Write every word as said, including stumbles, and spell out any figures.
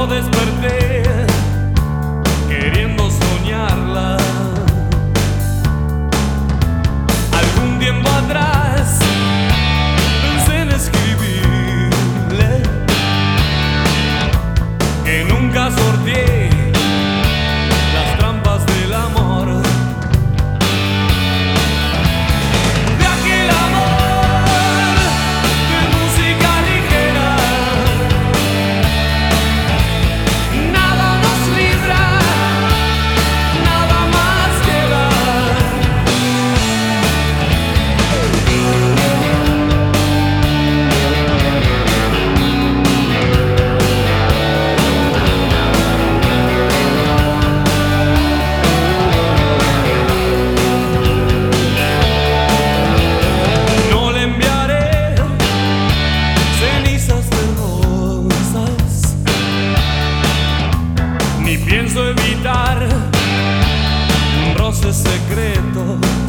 Solo desperté queriendo soñarla. Algún tiempo atrás pensé en escribirle que nunca sorteé las trampas del amor. De aquel amor de música ligera, nada nos libra, nada más queda. No le enviaré cenizas de rosas, ni pienso evitar un roce secreto.